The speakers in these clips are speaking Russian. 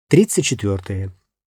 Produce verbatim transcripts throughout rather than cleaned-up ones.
тридцать четвёртое.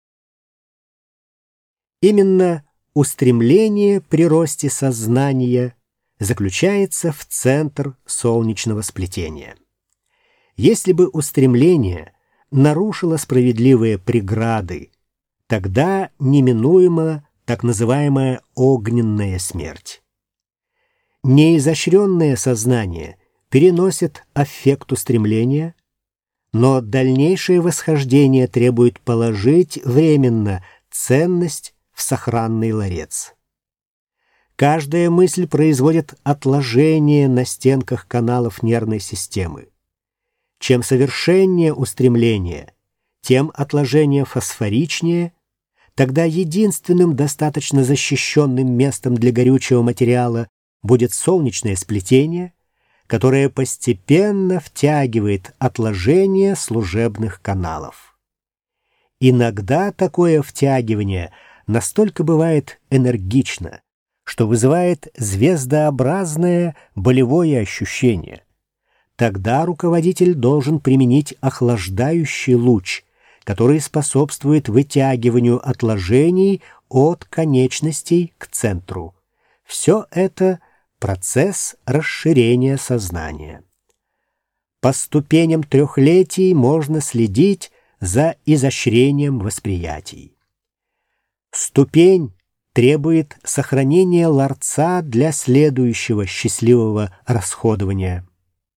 Именно устремление при росте сознания заключается в центр солнечного сплетения. Если бы устремление нарушило справедливые преграды, тогда неминуема так называемая огненная смерть. Неизощренное сознание переносит аффект устремления, но дальнейшее восхождение требует положить временно ценность в сохранный ларец. Каждая мысль производит отложение на стенках каналов нервной системы. Чем совершеннее устремление, тем отложение фосфоричнее, тогда единственным достаточно защищенным местом для горючего материала будет солнечное сплетение, которое постепенно втягивает отложение служебных каналов. Иногда такое втягивание настолько бывает энергично, что вызывает звездообразное болевое ощущение. Тогда руководитель должен применить охлаждающий луч, который способствует вытягиванию отложений от конечностей к центру. Все это процесс расширения сознания. По ступеням трехлетий можно следить за изощрением восприятий. Ступень требует сохранения ларца для следующего счастливого расходования.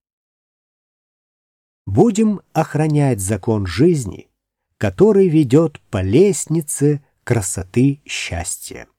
Будем охранять закон жизни, который ведет по лестнице красоты счастья.